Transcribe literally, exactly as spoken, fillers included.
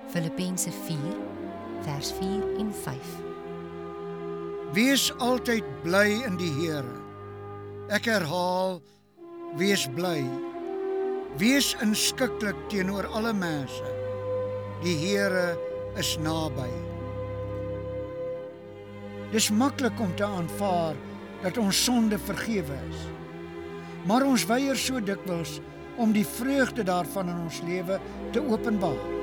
Filippense vier, vers vier en vyf. Wees altyd bly in die Here. Ek herhaal, wees bly. Wees inskikkelik teenoor alle mense. Die Here is naby. Dis maklik om te aanvaar dat ons sonde vergewe is. Maar ons weier so dikwels om die vreugde daarvan in ons lewe te openbaar.